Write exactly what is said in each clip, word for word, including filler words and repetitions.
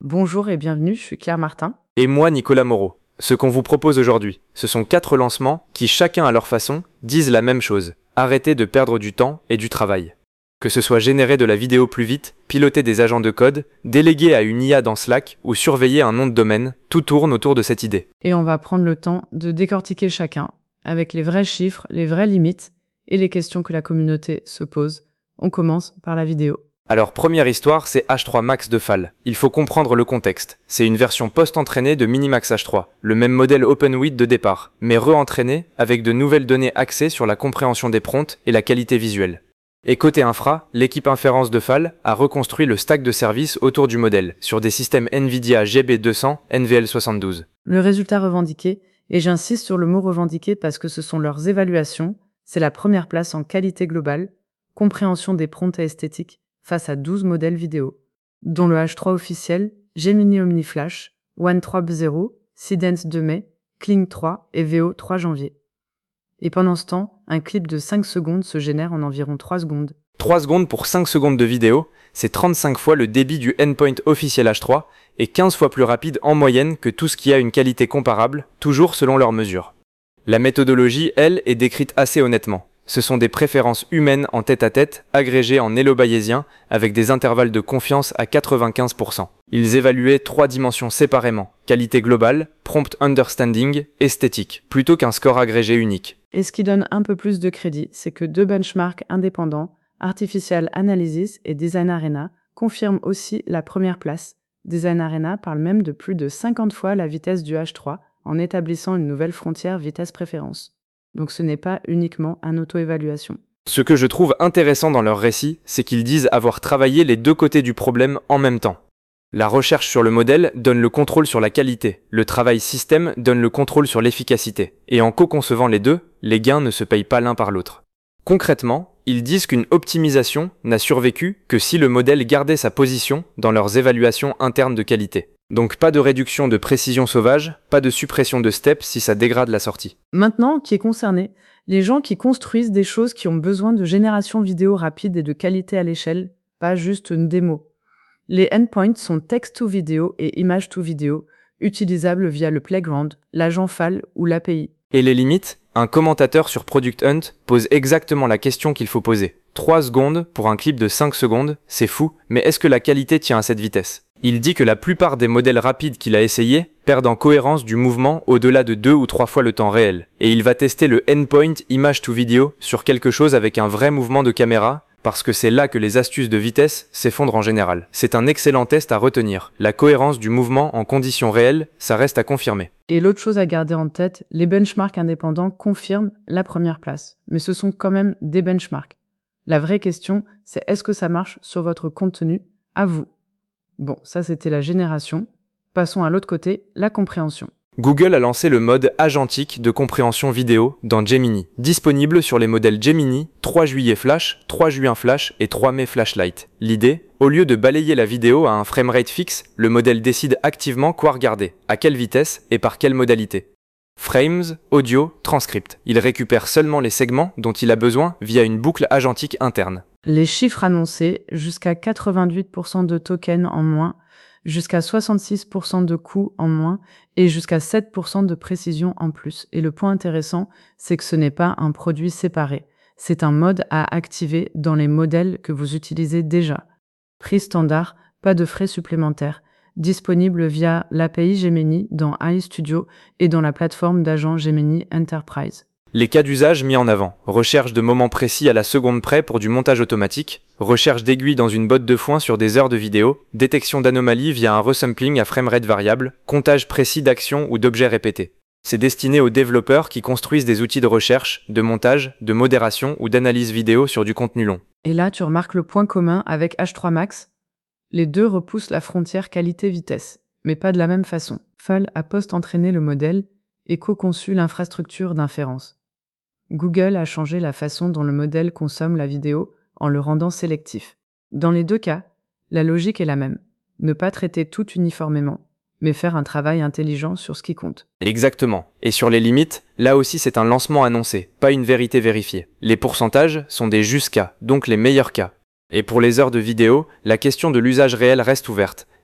Bonjour et bienvenue, je suis Claire Martin. Et moi, Nicolas Moreau. Ce qu'on vous propose aujourd'hui, ce sont quatre lancements qui, chacun à leur façon, disent la même chose. Arrêtez de perdre du temps et du travail. Que ce soit générer de la vidéo plus vite, piloter des agents de code, déléguer à une I A dans Slack ou surveiller un nom de domaine, tout tourne autour de cette idée. Et on va prendre le temps de décortiquer chacun, avec les vrais chiffres, les vraies limites et les questions que la communauté se pose. On commence par la vidéo. Alors, première histoire, c'est H trois Max de F A L. Il faut comprendre le contexte. C'est une version post-entraînée de Minimax H trois, le même modèle OpenWidth de départ, mais re-entraîné avec de nouvelles données axées sur la compréhension des prompts et la qualité visuelle. Et côté infra, l'équipe inférence de F A L a reconstruit le stack de services autour du modèle, sur des systèmes NVIDIA G B deux cents N V L soixante-douze. Le résultat revendiqué, et j'insiste sur le mot revendiqué parce que ce sont leurs évaluations, c'est la première place en qualité globale, compréhension des prompts et esthétiques, face à douze modèles vidéo, dont le H trois officiel, Gemini Omni Flash, One trois point zéro, Seedance deux mai, Kling trois et V O trois janvier. Et pendant ce temps, un clip de cinq secondes se génère en environ trois secondes. trois secondes pour cinq secondes de vidéo, c'est trente-cinq fois le débit du endpoint officiel H trois et quinze fois plus rapide en moyenne que tout ce qui a une qualité comparable, toujours selon leurs mesures. La méthodologie, elle, est décrite assez honnêtement. Ce sont des préférences humaines en tête-à-tête, agrégées en élo bayésien, avec des intervalles de confiance à quatre-vingt-quinze pour cent. Ils évaluaient trois dimensions séparément, qualité globale, prompt understanding, esthétique, plutôt qu'un score agrégé unique. Et ce qui donne un peu plus de crédit, c'est que deux benchmarks indépendants, Artificial Analysis et Design Arena, confirment aussi la première place. Design Arena parle même de plus de cinquante fois la vitesse du H trois, en établissant une nouvelle frontière vitesse-préférence. Donc ce n'est pas uniquement un auto-évaluation. Ce que je trouve intéressant dans leur récit, c'est qu'ils disent avoir travaillé les deux côtés du problème en même temps. La recherche sur le modèle donne le contrôle sur la qualité, le travail système donne le contrôle sur l'efficacité. Et en co-concevant les deux, les gains ne se payent pas l'un par l'autre. Concrètement, ils disent qu'une optimisation n'a survécu que si le modèle gardait sa position dans leurs évaluations internes de qualité. Donc pas de réduction de précision sauvage, pas de suppression de steps si ça dégrade la sortie. Maintenant, qui est concerné? Les gens qui construisent des choses qui ont besoin de génération vidéo rapide et de qualité à l'échelle, pas juste une démo. Les endpoints sont text-to-vidéo et image-to-vidéo, utilisables via le Playground, l'agent F A L ou l'A P I. Et les limites? Un commentateur sur Product Hunt pose exactement la question qu'il faut poser. trois secondes pour un clip de cinq secondes, c'est fou, mais est-ce que la qualité tient à cette vitesse? Il dit que la plupart des modèles rapides qu'il a essayés perdent en cohérence du mouvement au-delà de deux ou trois fois le temps réel. Et il va tester le endpoint image to video sur quelque chose avec un vrai mouvement de caméra, parce que c'est là que les astuces de vitesse s'effondrent en général. C'est un excellent test à retenir. La cohérence du mouvement en conditions réelles, ça reste à confirmer. Et l'autre chose à garder en tête, les benchmarks indépendants confirment la première place. Mais ce sont quand même des benchmarks. La vraie question, c'est est-ce que ça marche sur votre contenu? À vous. Bon, ça c'était la génération. Passons à l'autre côté, la compréhension. Google a lancé le mode agentique de compréhension vidéo dans Gemini, disponible sur les modèles Gemini, trois juillet Flash, trois juin Flash et trois mai Flashlight. L'idée, au lieu de balayer la vidéo à un framerate fixe, le modèle décide activement quoi regarder, à quelle vitesse et par quelle modalité. Frames, audio, transcript. Il récupère seulement les segments dont il a besoin via une boucle agentique interne. Les chiffres annoncés, jusqu'à quatre-vingt-huit pour cent de tokens en moins, jusqu'à soixante-six pour cent de coûts en moins et jusqu'à sept pour cent de précision en plus. Et le point intéressant, c'est que ce n'est pas un produit séparé. C'est un mode à activer dans les modèles que vous utilisez déjà. Prix standard, pas de frais supplémentaires. Disponible via l'A P I Gemini dans iStudio et dans la plateforme d'agent Gemini Enterprise. Les cas d'usage mis en avant. Recherche de moments précis à la seconde près pour du montage automatique, recherche d'aiguilles dans une botte de foin sur des heures de vidéo, détection d'anomalies via un resampling à framerate variable, comptage précis d'actions ou d'objets répétés. C'est destiné aux développeurs qui construisent des outils de recherche, de montage, de modération ou d'analyse vidéo sur du contenu long. Et là, tu remarques le point commun avec H trois Max. Les deux repoussent la frontière qualité-vitesse, mais pas de la même façon. F A L a post-entraîné le modèle et co-conçu l'infrastructure d'inférence. Google a changé la façon dont le modèle consomme la vidéo en le rendant sélectif. Dans les deux cas, la logique est la même. Ne pas traiter tout uniformément, mais faire un travail intelligent sur ce qui compte. Exactement. Et sur les limites, là aussi c'est un lancement annoncé, pas une vérité vérifiée. Les pourcentages sont des jusqu'à, donc les meilleurs cas. Et pour les heures de vidéo, la question de l'usage réel reste ouverte.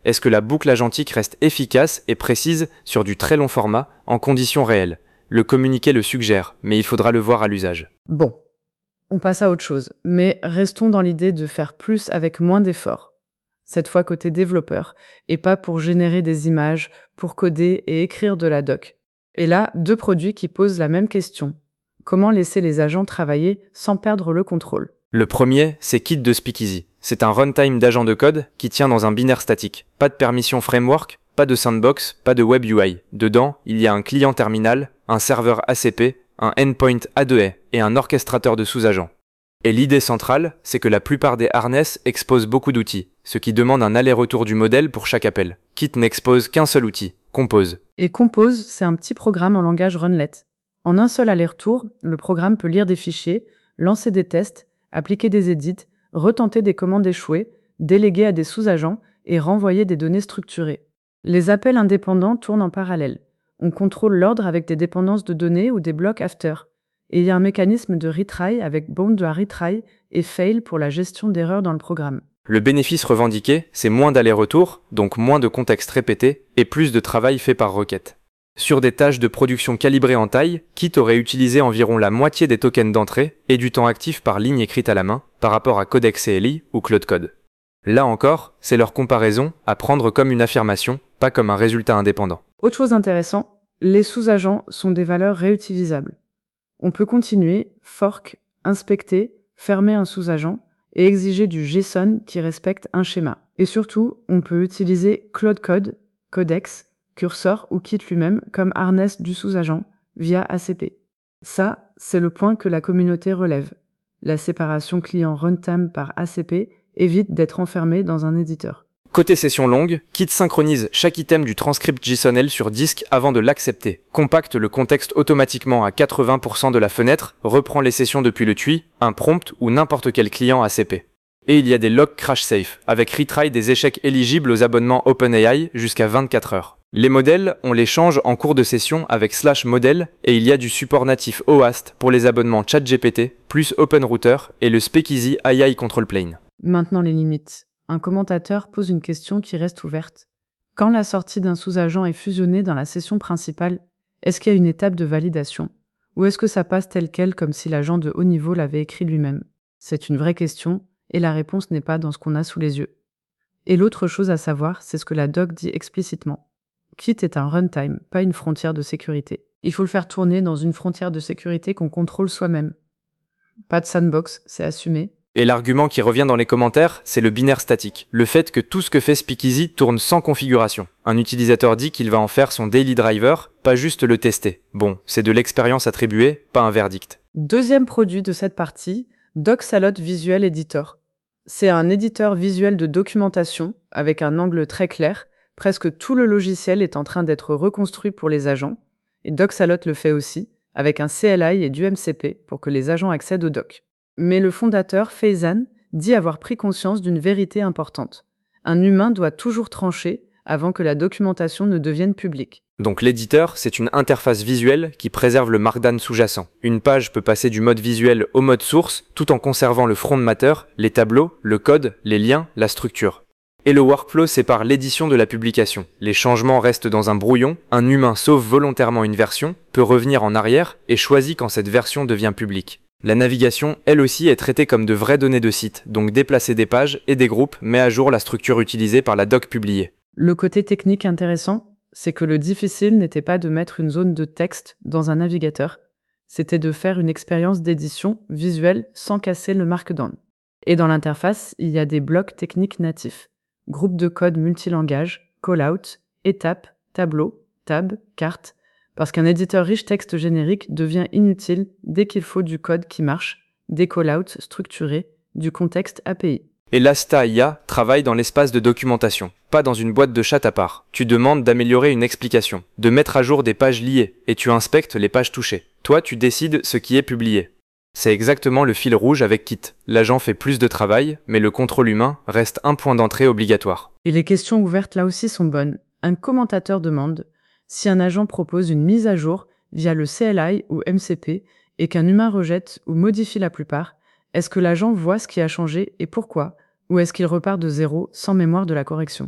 Est-ce que la boucle agentique reste efficace et précise sur du très long format, en conditions réelles? Le communiqué le suggère, mais il faudra le voir à l'usage. Bon, on passe à autre chose, mais restons dans l'idée de faire plus avec moins d'efforts. Cette fois côté développeur, et pas pour générer des images, pour coder et écrire de la doc. Et là, deux produits qui posent la même question. Comment laisser les agents travailler sans perdre le contrôle? Le premier, c'est Kit de Speakeasy. C'est un runtime d'agent de code qui tient dans un binaire statique. Pas de permission framework, pas de sandbox, pas de web U I. Dedans, il y a un client terminal, un serveur A C P, un endpoint A deux A et un orchestrateur de sous-agents. Et l'idée centrale, c'est que la plupart des harness exposent beaucoup d'outils, ce qui demande un aller-retour du modèle pour chaque appel. Kit n'expose qu'un seul outil, Compose. Et Compose, c'est un petit programme en langage Runlet. En un seul aller-retour, le programme peut lire des fichiers, lancer des tests, appliquer des edits, retenter des commandes échouées, déléguer à des sous-agents et renvoyer des données structurées. Les appels indépendants tournent en parallèle. On contrôle l'ordre avec des dépendances de données ou des blocs after. Et il y a un mécanisme de retry avec bound à retry et fail pour la gestion d'erreurs dans le programme. Le bénéfice revendiqué, c'est moins d'aller-retour, donc moins de contexte répété et plus de travail fait par requête. Sur des tâches de production calibrées en taille, Kit aurait utilisé environ la moitié des tokens d'entrée et du temps actif par ligne écrite à la main par rapport à Codex C L I ou Claude Code. Là encore, c'est leur comparaison à prendre comme une affirmation, pas comme un résultat indépendant. Autre chose intéressante, les sous-agents sont des valeurs réutilisables. On peut continuer, fork, inspecter, fermer un sous-agent et exiger du JSON qui respecte un schéma. Et surtout, on peut utiliser Claude Code, Codex, Cursor ou Kit lui-même comme harness du sous-agent via A C P. Ça, c'est le point que la communauté relève. La séparation client runtime par A C P évite d'être enfermé dans un éditeur. Côté session longue, Kit synchronise chaque item du transcript JSON-L sur disque avant de l'accepter, compacte le contexte automatiquement à quatre-vingts pour cent de la fenêtre, reprend les sessions depuis le T U I, un prompt ou n'importe quel client A C P. Et il y a des logs crash safe, avec retry des échecs éligibles aux abonnements OpenAI jusqu'à vingt-quatre heures. Les modèles, on les change en cours de session avec slash modèle et il y a du support natif O A S T pour les abonnements ChatGPT, plus OpenRouter et le Speakeasy A I Control Plane. Maintenant les limites. Un commentateur pose une question qui reste ouverte. Quand la sortie d'un sous-agent est fusionnée dans la session principale, est-ce qu'il y a une étape de validation? Ou est-ce que ça passe tel quel comme si l'agent de haut niveau l'avait écrit lui-même? C'est une vraie question et la réponse n'est pas dans ce qu'on a sous les yeux. Et l'autre chose à savoir, c'est ce que la doc dit explicitement. Kit est un runtime, pas une frontière de sécurité. Il faut le faire tourner dans une frontière de sécurité qu'on contrôle soi-même. Pas de sandbox, c'est assumé. Et l'argument qui revient dans les commentaires, c'est le binaire statique. Le fait que tout ce que fait Speakeasy tourne sans configuration. Un utilisateur dit qu'il va en faire son daily driver, pas juste le tester. Bon, c'est de l'expérience attribuée, pas un verdict. Deuxième produit de cette partie, DocSalot Visual Editor. C'est un éditeur visuel de documentation avec un angle très clair. Presque tout le logiciel est en train d'être reconstruit pour les agents. Et DocSalot le fait aussi, avec un C L I et du M C P pour que les agents accèdent au doc. Mais le fondateur, Faizan, dit avoir pris conscience d'une vérité importante. Un humain doit toujours trancher avant que la documentation ne devienne publique. Donc l'éditeur, c'est une interface visuelle qui préserve le markdown sous-jacent. Une page peut passer du mode visuel au mode source tout en conservant le front matter, les tableaux, le code, les liens, la structure. Et le workflow sépare l'édition de la publication. Les changements restent dans un brouillon, un humain sauve volontairement une version, peut revenir en arrière et choisit quand cette version devient publique. La navigation, elle aussi, est traitée comme de vraies données de site, donc déplacer des pages et des groupes met à jour la structure utilisée par la doc publiée. Le côté technique intéressant, c'est que le difficile n'était pas de mettre une zone de texte dans un navigateur, c'était de faire une expérience d'édition visuelle sans casser le markdown. Et dans l'interface, il y a des blocs techniques natifs. Groupe de code multilangage, callout, étapes, tableau, tab, carte, parce qu'un éditeur riche texte générique devient inutile dès qu'il faut du code qui marche, des callouts structurés, du contexte A P I. Et l'Asta I A travaille dans l'espace de documentation, pas dans une boîte de chat à part. Tu demandes d'améliorer une explication, de mettre à jour des pages liées, et tu inspectes les pages touchées. Toi, tu décides ce qui est publié. C'est exactement le fil rouge avec Kit. L'agent fait plus de travail, mais le contrôle humain reste un point d'entrée obligatoire. Et les questions ouvertes là aussi sont bonnes. Un commentateur demande si un agent propose une mise à jour via le C L I ou M C P et qu'un humain rejette ou modifie la plupart, est-ce que l'agent voit ce qui a changé et pourquoi, ou est-ce qu'il repart de zéro sans mémoire de la correction?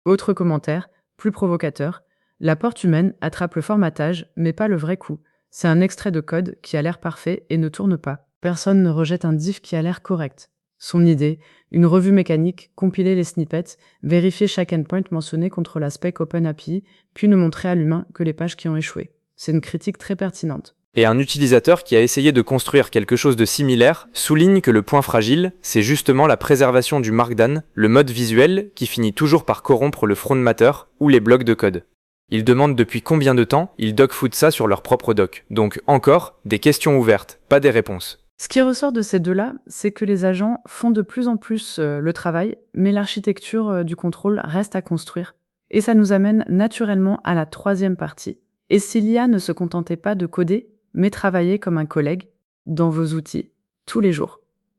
Autre commentaire, plus provocateur, la porte humaine attrape le formatage, mais pas le vrai coup. C'est un extrait de code qui a l'air parfait et ne tourne pas. Personne ne rejette un diff qui a l'air correct. Son idée, une revue mécanique, compiler les snippets, vérifier chaque endpoint mentionné contre la spec OpenAPI, puis ne montrer à l'humain que les pages qui ont échoué. C'est une critique très pertinente. Et un utilisateur qui a essayé de construire quelque chose de similaire souligne que le point fragile, c'est justement la préservation du Markdown, le mode visuel qui finit toujours par corrompre le front matter ou les blocs de code. Ils demandent depuis combien de temps ils dogfoodent ça sur leur propre doc. Donc encore, des questions ouvertes, pas des réponses. Ce qui ressort de ces deux-là, c'est que les agents font de plus en plus euh, le travail, mais l'architecture euh, du contrôle reste à construire. Et ça nous amène naturellement à la troisième partie. Et si l'I A ne se contentait pas de coder, mais travaillait comme un collègue dans vos outils tous les jours?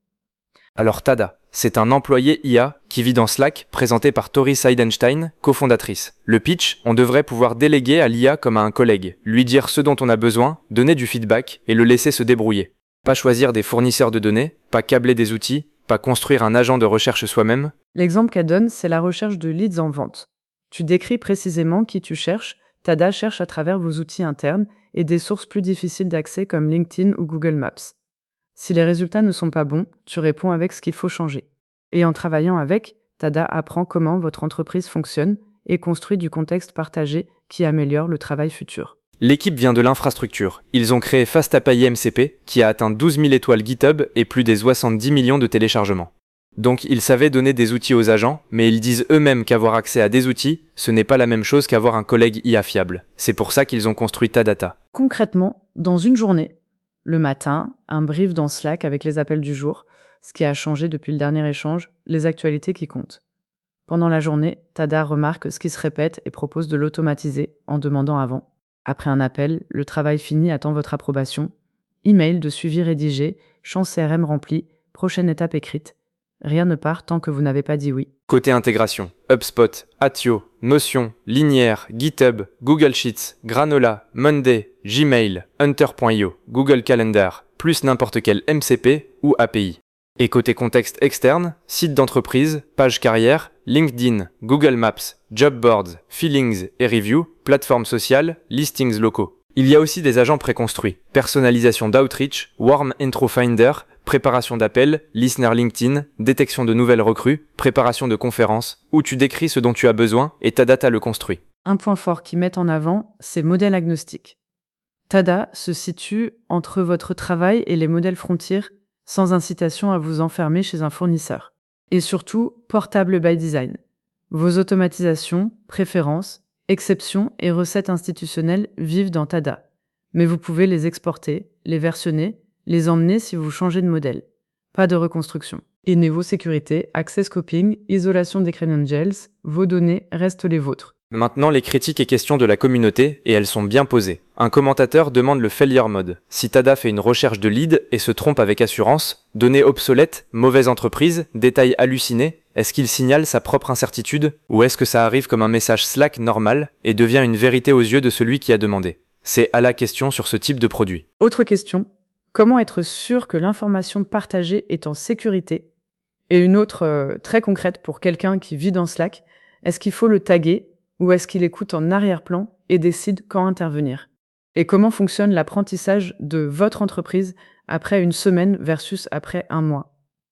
Alors Tada, c'est un employé I A qui vit dans Slack, présenté par Tori Seidenstein, cofondatrice. Le pitch, on devrait pouvoir déléguer à l'I A comme à un collègue, lui dire ce dont on a besoin, donner du feedback et le laisser se débrouiller. Pas choisir des fournisseurs de données, pas câbler des outils, pas construire un agent de recherche soi-même. L'exemple qu'elle donne, c'est la recherche de leads en vente. Tu décris précisément qui tu cherches, Tada cherche à travers vos outils internes et des sources plus difficiles d'accès comme LinkedIn ou Google Maps. Si les résultats ne sont pas bons, tu réponds avec ce qu'il faut changer. Et en travaillant avec, Tada apprend comment votre entreprise fonctionne et construit du contexte partagé qui améliore le travail futur. L'équipe vient de l'infrastructure. Ils ont créé FastAPI M C P, qui a atteint douze mille étoiles GitHub et plus des soixante-dix millions de téléchargements. Donc ils savaient donner des outils aux agents, mais ils disent eux-mêmes qu'avoir accès à des outils, ce n'est pas la même chose qu'avoir un collègue I A fiable. C'est pour ça qu'ils ont construit Tadata. Concrètement, dans une journée, le matin, un brief dans Slack avec les appels du jour, ce qui a changé depuis le dernier échange, les actualités qui comptent. Pendant la journée, Tada remarque ce qui se répète et propose de l'automatiser en demandant avant. Après un appel, le travail fini attend votre approbation. Email de suivi rédigé, champ C R M rempli, prochaine étape écrite. Rien ne part tant que vous n'avez pas dit oui. Côté intégration, HubSpot, Attio, Notion, Linear, GitHub, Google Sheets, Granola, Monday, Gmail, Hunter point i o, Google Calendar, plus n'importe quel M C P ou A P I. Et côté contexte externe, site d'entreprise, page carrière, LinkedIn, Google Maps, Job Boards, Feelings et Review, plateforme sociale, listings locaux. Il y a aussi des agents préconstruits, personnalisation d'outreach, Warm Intro Finder, préparation d'appels, listener LinkedIn, détection de nouvelles recrues, préparation de conférences, où tu décris ce dont tu as besoin et Tadata le construit. Un point fort qu'ils mettent en avant, c'est modèle agnostique. Tada se situe entre votre travail et les modèles frontiers, sans incitation à vous enfermer chez un fournisseur. Et surtout, portable by design. Vos automatisations, préférences, exceptions et recettes institutionnelles vivent dans Tada. Mais vous pouvez les exporter, les versionner, les emmener si vous changez de modèle. Pas de reconstruction. Et niveau sécurité, access scoping, isolation des credentials, vos données restent les vôtres. Maintenant, les critiques et questions de la communauté, et elles sont bien posées. Un commentateur demande le failure mode. Si Tada fait une recherche de lead et se trompe avec assurance, données obsolètes, mauvaise entreprise, détails hallucinés, est-ce qu'il signale sa propre incertitude? Ou est-ce que ça arrive comme un message Slack normal et devient une vérité aux yeux de celui qui a demandé? C'est à la question sur ce type de produit. Autre question, comment être sûr que l'information partagée est en sécurité? Et une autre euh, très concrète pour quelqu'un qui vit dans Slack, est-ce qu'il faut le taguer ou est-ce qu'il écoute en arrière-plan et décide quand intervenir? Et comment fonctionne l'apprentissage de votre entreprise après une semaine versus après un mois?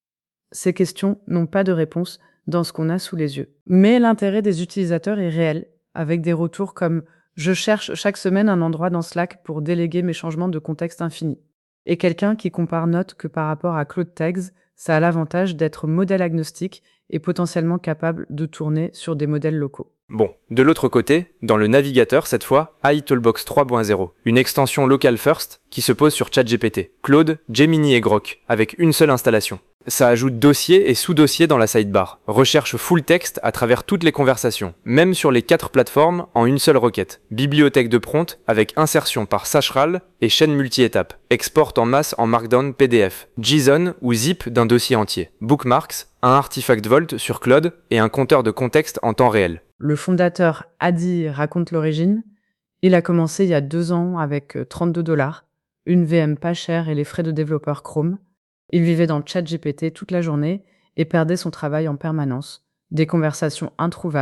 Ces questions n'ont pas de réponse dans ce qu'on a sous les yeux. Mais l'intérêt des utilisateurs est réel, avec des retours comme « Je cherche chaque semaine un endroit dans Slack pour déléguer mes changements de contexte infini ». Et quelqu'un qui compare note que par rapport à Cloud Tags, ça a l'avantage d'être modèle agnostique et potentiellement capable de tourner sur des modèles locaux. Bon, de l'autre côté, dans le navigateur cette fois, iToolbox trois point zéro, une extension local first qui se pose sur ChatGPT, Claude, Gemini et Grok, avec une seule installation. Ça ajoute dossier et sous-dossier dans la sidebar, recherche full text à travers toutes les conversations, même sur les quatre plateformes en une seule requête, bibliothèque de prompt avec insertion par Sashral et chaîne multi-étapes, export en masse en Markdown P D F, JSON ou zip d'un dossier entier, bookmarks, un artifact Vault sur Claude et un compteur de contexte en temps réel. Le fondateur Adi raconte l'origine. Il a commencé il y a deux ans avec trente-deux dollars, une V M pas chère et les frais de développeur Chrome. Il vivait dans ChatGPT toute la journée et perdait son travail en permanence. Des conversations introuvables,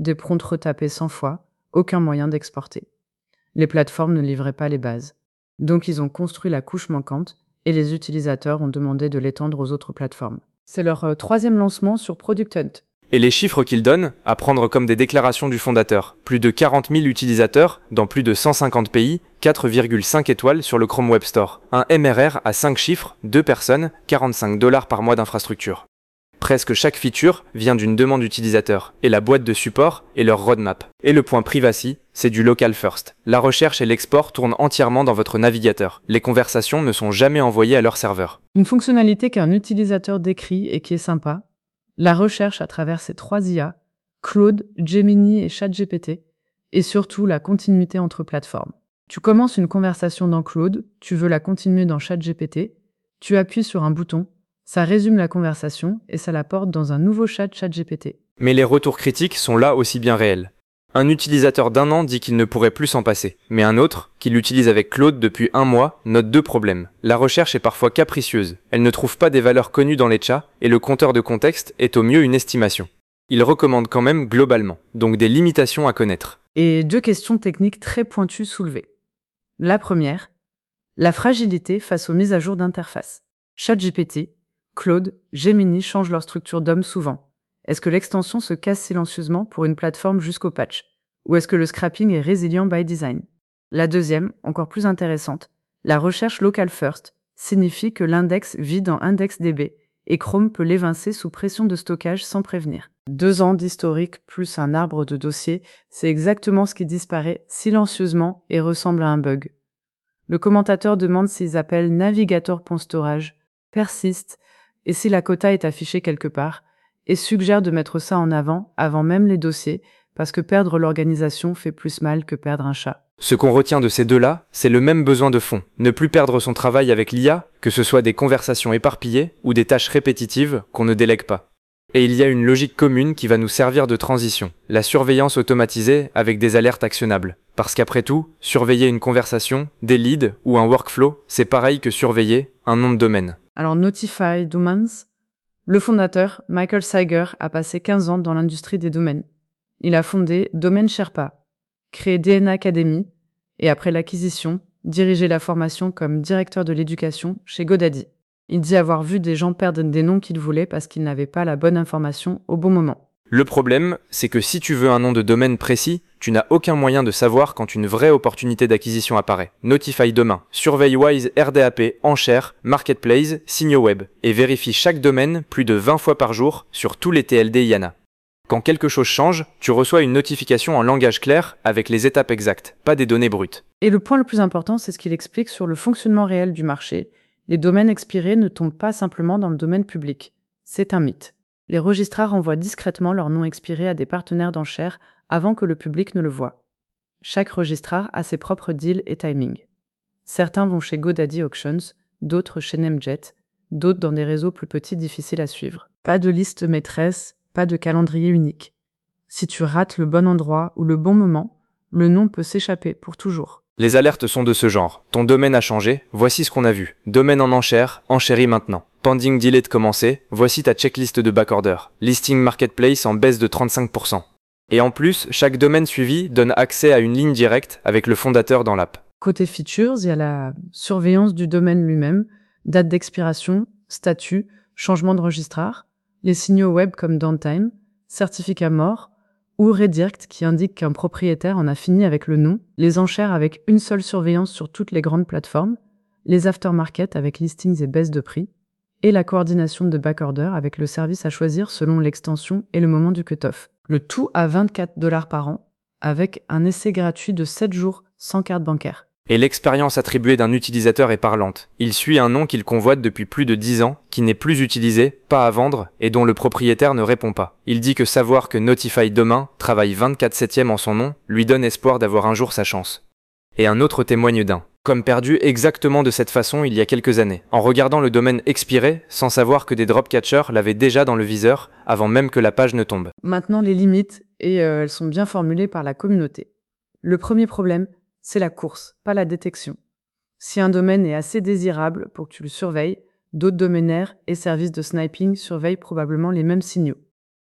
des prompts retapés cent fois, aucun moyen d'exporter. Les plateformes ne livraient pas les bases. Donc ils ont construit la couche manquante et les utilisateurs ont demandé de l'étendre aux autres plateformes. C'est leur euh, troisième lancement sur Product Hunt. Et les chiffres qu'il donne, à prendre comme des déclarations du fondateur. Plus de quarante mille utilisateurs, dans plus de cent cinquante pays, quatre virgule cinq étoiles sur le Chrome Web Store. Un M R R à cinq chiffres, deux personnes, quarante-cinq dollars par mois d'infrastructure. Presque chaque feature vient d'une demande utilisateur, et la boîte de support est leur roadmap. Et le point privacy, c'est du local first. La recherche et l'export tournent entièrement dans votre navigateur. Les conversations ne sont jamais envoyées à leur serveur. Une fonctionnalité qu'un utilisateur décrit et qui est sympa, la recherche à travers ces trois I A, Claude, Gemini et ChatGPT, et surtout la continuité entre plateformes. Tu commences une conversation dans Claude, tu veux la continuer dans ChatGPT, tu appuies sur un bouton, ça résume la conversation et ça la porte dans un nouveau chat ChatGPT. Mais les retours critiques sont là aussi bien réels. Un utilisateur d'un an dit qu'il ne pourrait plus s'en passer, mais un autre, qui l'utilise avec Claude depuis un mois, note deux problèmes. La recherche est parfois capricieuse, elle ne trouve pas des valeurs connues dans les chats, et le compteur de contexte est au mieux une estimation. Il recommande quand même globalement, donc des limitations à connaître. Et deux questions techniques très pointues soulevées. La première, la fragilité face aux mises à jour d'interface. ChatGPT, Claude, Gemini changent leur structure D O M souvent. Est-ce que l'extension se casse silencieusement pour une plateforme jusqu'au patch? Ou est-ce que le scrapping est résilient by design? La deuxième, encore plus intéressante, la recherche local first signifie que l'index vit dans IndexedDB et Chrome peut l'évincer sous pression de stockage sans prévenir. Deux ans d'historique plus un arbre de dossiers, c'est exactement ce qui disparaît silencieusement et ressemble à un bug. Le commentateur demande s'ils appellent navigator.storage, persiste, et si la quota est affichée quelque part, et suggère de mettre ça en avant avant même les dossiers, parce que perdre l'organisation fait plus mal que perdre un chat. Ce qu'on retient de ces deux-là, c'est le même besoin de fond. Ne plus perdre son travail avec l'I A, que ce soit des conversations éparpillées ou des tâches répétitives qu'on ne délègue pas. Et il y a une logique commune qui va nous servir de transition, la surveillance automatisée avec des alertes actionnables. Parce qu'après tout, surveiller une conversation, des leads ou un workflow, c'est pareil que surveiller un nom de domaine. Alors Notify Domains, le fondateur, Michael Seiger, a passé quinze ans dans l'industrie des domaines. Il a fondé Domaine Sherpa, créé D N A Academy et après l'acquisition, dirigé la formation comme directeur de l'éducation chez GoDaddy. Il dit avoir vu des gens perdre des noms qu'ils voulaient parce qu'ils n'avaient pas la bonne information au bon moment. Le problème, c'est que si tu veux un nom de domaine précis, tu n'as aucun moyen de savoir quand une vraie opportunité d'acquisition apparaît. Notify demain, surveille Wise R D A P, enchères, marketplace, signaux web, et vérifie chaque domaine plus de vingt fois par jour sur tous les T L D I A N A. Quand quelque chose change, tu reçois une notification en langage clair avec les étapes exactes, pas des données brutes. Et le point le plus important, c'est ce qu'il explique sur le fonctionnement réel du marché. Les domaines expirés ne tombent pas simplement dans le domaine public. C'est un mythe. Les registrars envoient discrètement leur nom expiré à des partenaires d'enchères avant que le public ne le voie. Chaque registrar a ses propres deals et timings. Certains vont chez GoDaddy Auctions, d'autres chez Namejet, d'autres dans des réseaux plus petits difficiles à suivre. Pas de liste maîtresse, pas de calendrier unique. Si tu rates le bon endroit ou le bon moment, le nom peut s'échapper pour toujours. Les alertes sont de ce genre. Ton domaine a changé, voici ce qu'on a vu. Domaine en enchère, enchéris maintenant. Pending delay de commencer, voici ta checklist de backorder. Listing marketplace en baisse de trente-cinq pour cent. Et en plus, chaque domaine suivi donne accès à une ligne directe avec le fondateur dans l'app. Côté features, il y a la surveillance du domaine lui-même, date d'expiration, statut, changement de registrar, les signaux web comme downtime, certificat mort, ou redirect qui indique qu'un propriétaire en a fini avec le nom, les enchères avec une seule surveillance sur toutes les grandes plateformes, les aftermarket avec listings et baisse de prix, et la coordination de backorder avec le service à choisir selon l'extension et le moment du cut-off. Le tout à vingt-quatre dollars par an, avec un essai gratuit de sept jours sans carte bancaire. Et l'expérience attribuée d'un utilisateur est parlante. Il suit un nom qu'il convoite depuis plus de dix ans, qui n'est plus utilisé, pas à vendre, et dont le propriétaire ne répond pas. Il dit que savoir que Notify demain travaille vingt-quatre septième en son nom lui donne espoir d'avoir un jour sa chance. Et un autre témoigne d'un, comme perdu exactement de cette façon il y a quelques années, en regardant le domaine expirer, sans savoir que des dropcatchers l'avaient déjà dans le viseur, avant même que la page ne tombe. Maintenant les limites, et euh, elles sont bien formulées par la communauté. Le premier problème, c'est la course, pas la détection. Si un domaine est assez désirable pour que tu le surveilles, d'autres domainaires et services de sniping surveillent probablement les mêmes signaux.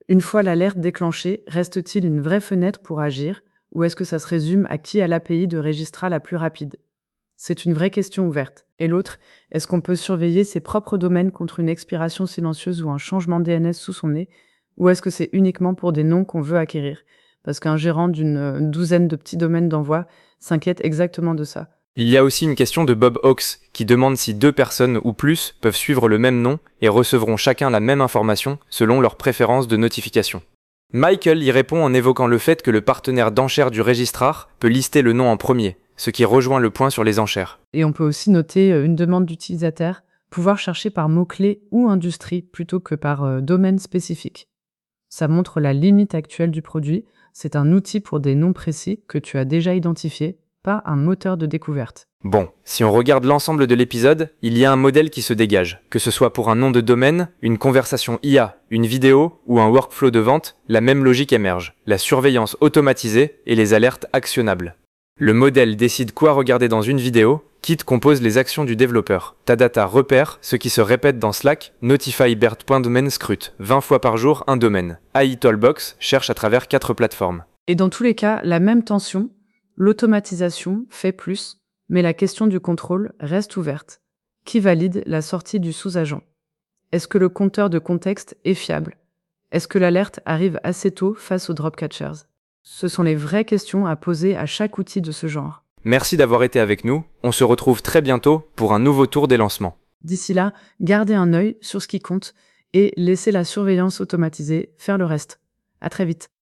Une fois l'alerte déclenchée, reste-t-il une vraie fenêtre pour agir ou est-ce que ça se résume à qui a l'A P I de Registra la plus rapide? C'est une vraie question ouverte. Et l'autre, est-ce qu'on peut surveiller ses propres domaines contre une expiration silencieuse ou un changement D N S sous son nez? Ou est-ce que c'est uniquement pour des noms qu'on veut acquérir? Parce qu'un gérant d'une euh, douzaine de petits domaines d'envoi s'inquiète exactement de ça. Il y a aussi une question de Bob Hawks qui demande si deux personnes ou plus peuvent suivre le même nom et recevront chacun la même information selon leurs préférences de notification. Michael y répond en évoquant le fait que le partenaire d'enchères du registrar peut lister le nom en premier, ce qui rejoint le point sur les enchères. Et on peut aussi noter euh, une demande d'utilisateur, pouvoir chercher par mots-clés ou industrie plutôt que par euh, domaine spécifique. Ça montre la limite actuelle du produit. C'est un outil pour des noms précis que tu as déjà identifiés, pas un moteur de découverte. Bon, si on regarde l'ensemble de l'épisode, il y a un modèle qui se dégage. Que ce soit pour un nom de domaine, une conversation I A, une vidéo ou un workflow de vente, la même logique émerge. La surveillance automatisée et les alertes actionnables. Le modèle décide quoi regarder dans une vidéo, Kit compose les actions du développeur. Tadata repère ce qui se répète dans Slack, Notify Bert.domain scrute vingt fois par jour un domaine. A I Toolbox cherche à travers quatre plateformes. Et dans tous les cas, la même tension, l'automatisation fait plus, mais la question du contrôle reste ouverte. Qui valide la sortie du sous-agent? Est-ce que le compteur de contexte est fiable? Est-ce que l'alerte arrive assez tôt face aux drop catchers? Ce sont les vraies questions à poser à chaque outil de ce genre. Merci d'avoir été avec nous, on se retrouve très bientôt pour un nouveau tour des lancements. D'ici là, gardez un œil sur ce qui compte et laissez la surveillance automatisée faire le reste. À très vite.